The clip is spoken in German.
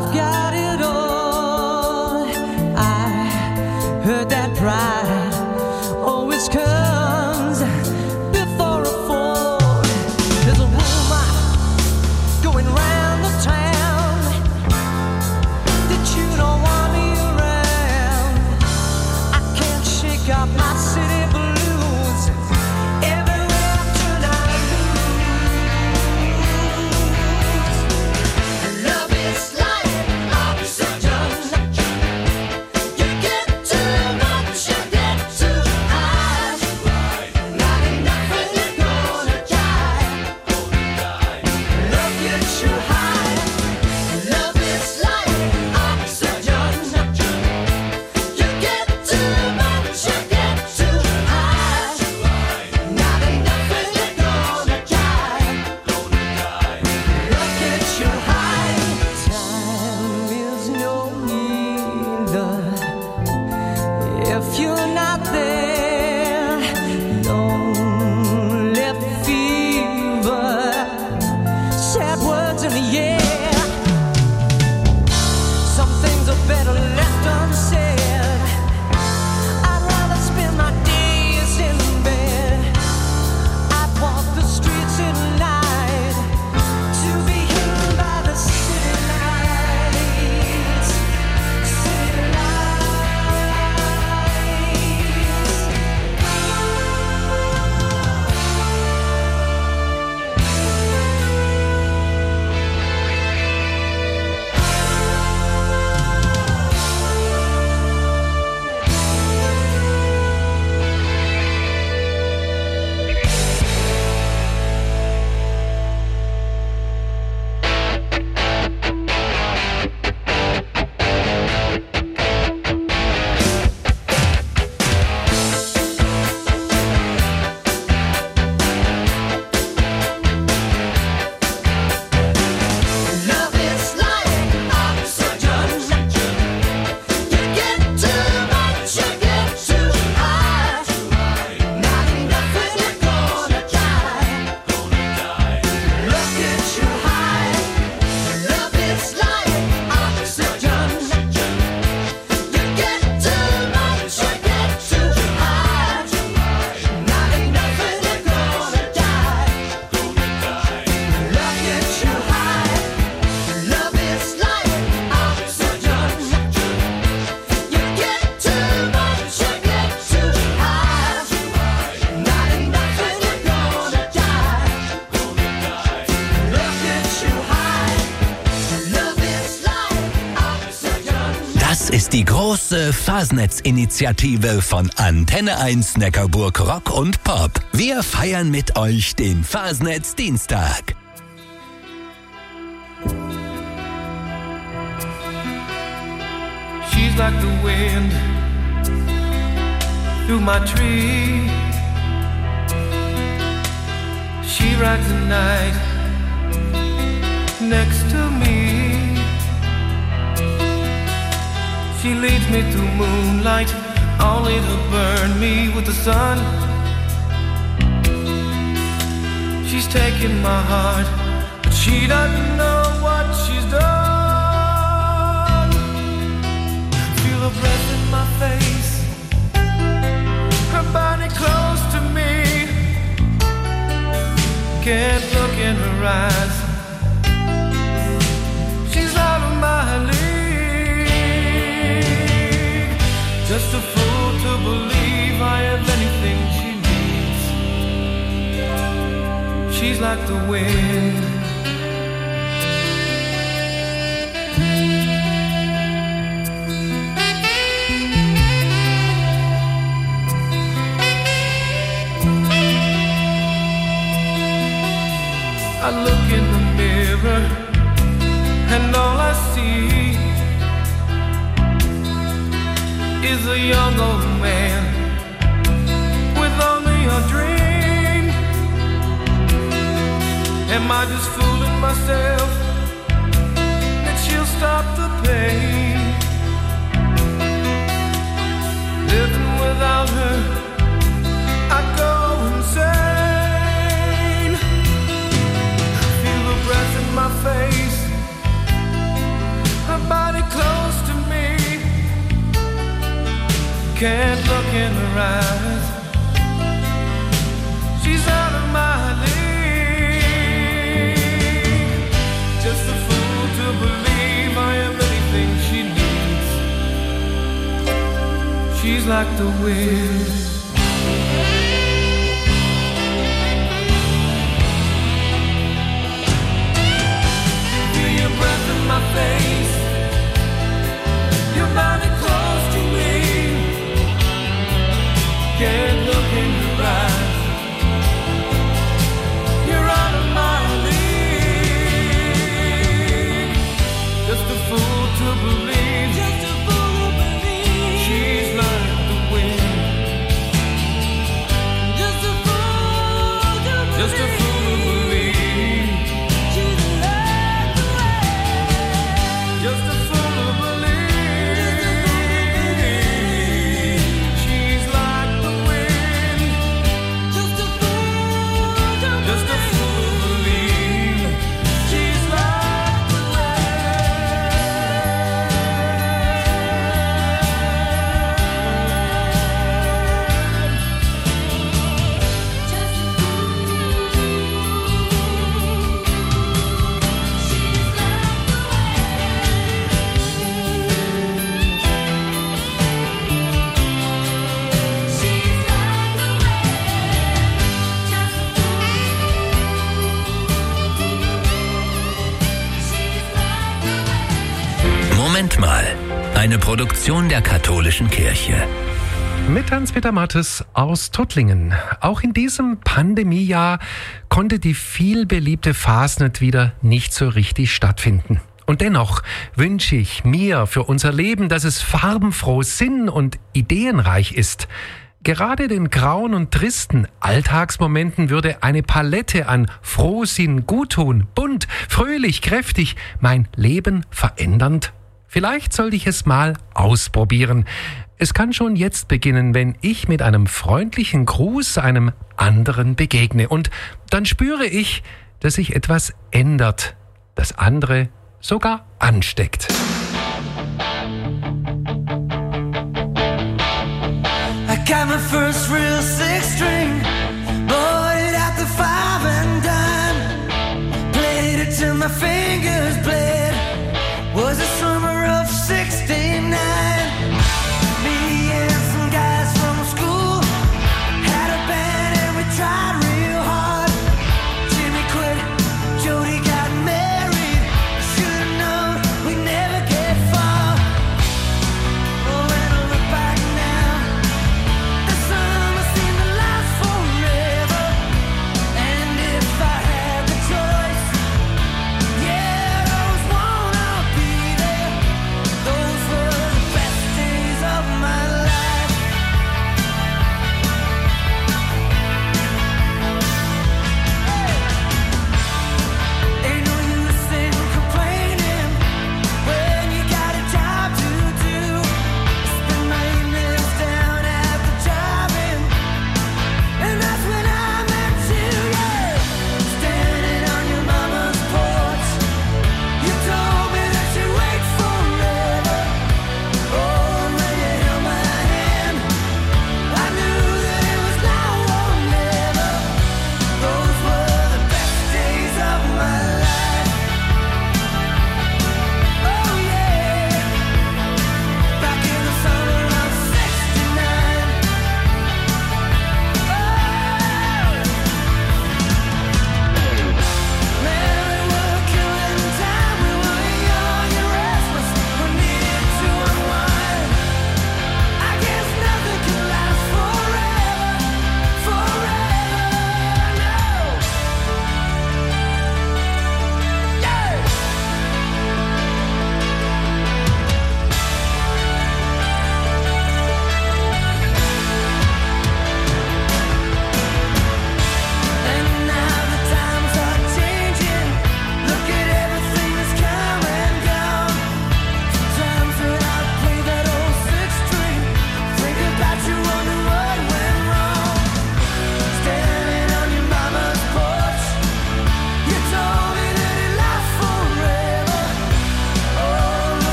I've got it all. I heard that pride always comes before a fall. There's a rumor going round the town that you don't want me around. I can't shake off my city blues. Everywhere I turn I lose. Love is like oxygen. You get too much, you get too high. Not enough and you're gonna die. Love gets you high. Love is like oxygen. You get too much, you get too high. Not enough and you're gonna die. Love gets you high. Time is no healer if you're not there. Lonely fever, sad words in the air. Some things are better left unsaid. I'd rather spend my days in bed. I'd walk the streets at night to be hidden by the city lights. City lights. Love is like oxygen. You get too much, you get too high. Not enough and you're gonna die. Love gets you high. Love is like oxygen. You get too much, you get too high. Not enough and you're gonna die. Love gets you high. Love is like oxygen. You get too much, you get too high. Not enough and you're gonna die. Love gets you high. Love is like oxygen. Das ist die große Fasnetz-Initiative von Antenne 1 Neckarburg Rock und Pop. Wir feiern mit euch den Fasnetz-Dienstag. She's like the wind through my tree. She rides the night next to me. She leads me through moonlight, only to burn me with the sun. She's taking my heart, but she doesn't know what she's done. Feel her breath in my face, her body close to me. Can't look in her eyes, she's out of my league. Just a fool to believe I have anything she needs. She's like the wind. I look in the mirror and all I see is a young old man with only a dream. Am I just fooling myself that she'll stop the pain? Living without her, I go insane. Feel her breath in my face, her Can't look in her eyes. She's out of my league. Just a fool to believe I am anything she needs. She's like the wind. Feel your breath in my face. Your body close to me. Can't look in your eyes. You're out of my league. Just a fool to believe. Just a fool to believe. She's like the wind. Just a fool to believe. Just a fool to believe. She's like the wind. Just a fool to believe. She's like the wind. Just a fool to believe. Just a fool to believe. She's like the Moment mal. Eine Produktion der katholischen Kirche. Mit Hans-Peter Mattes aus Tuttlingen. Auch in diesem Pandemiejahr konnte die vielbeliebte Fasnet wieder nicht so richtig stattfinden. Und dennoch wünsche ich mir für unser Leben, dass es farbenfroh, sinn- und ideenreich ist. Gerade den grauen und tristen Alltagsmomenten würde eine Palette an Frohsinn, Guttun, bunt, fröhlich, kräftig, mein Leben verändernd. Vielleicht sollte ich es mal ausprobieren. Es kann schon jetzt beginnen, wenn ich mit einem freundlichen Gruß einem anderen begegne. Und dann spüre ich, dass sich etwas ändert, das andere sogar ansteckt. I got my first real six string, bought it at the five and dime, played it till my fingers bled.